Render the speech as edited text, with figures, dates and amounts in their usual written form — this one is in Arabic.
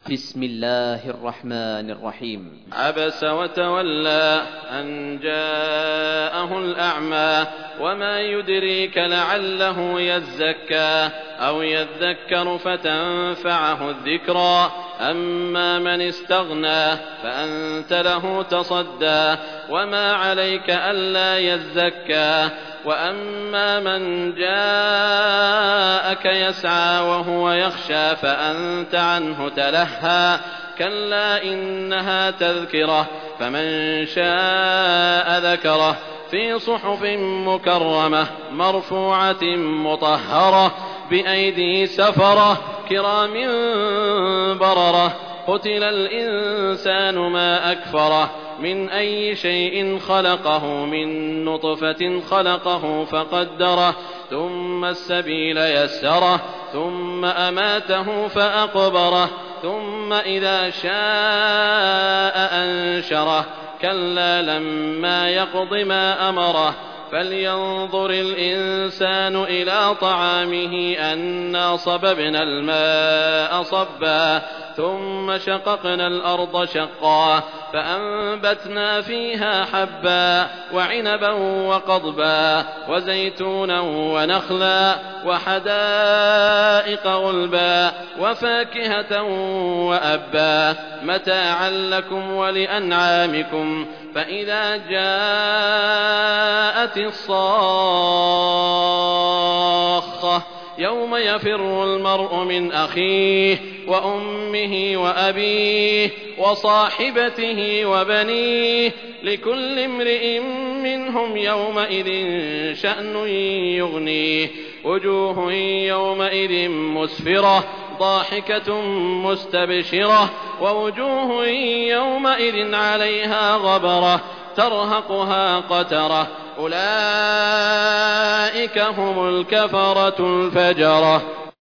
بسم الله الرحمن الرحيم. عبس وتولى أن جاءه الأعمى وما يدريك لعله يزكى أو يذكر فتنفعه الذكرى أما من استغنى فأنت له تصدى وما عليك ألا يزكى وأما من جاءك يسعى وهو يخشى فأنت عنه تلهى كلا إنها تذكرة فمن شاء ذكره في صحف مكرمة مرفوعة مطهرة بأيدي سفرة كرام بررة قتل الإنسان ما أكفره من أي شيء خلقه من نطفة خلقه فقدره ثم السبيل يسره ثم أماته فأقبره ثم إذا شاء أنشره كلا لما يقض ما أمره فلينظر الإنسان إلى طعامه أنا صببنا الماء صبا ثم شققنا الأرض شقا فأنبتنا فيها حبا وعنبا وقضبا وزيتونا ونخلا وحدائق غلبا وفاكهة وأبا متاعا لكم ولأنعامكم فإذا جاءت الصاخة يوم يفر المرء من أخيه وأمه وأبيه وصاحبته وبنيه لكل امرئ منهم يومئذ شأن يغنيه وجوه يومئذ مسفرة ضاحكة مستبشرة ووجوه يومئذ عليها غبرة ترهقها قترة أولئك هم الكفرة الفجرة.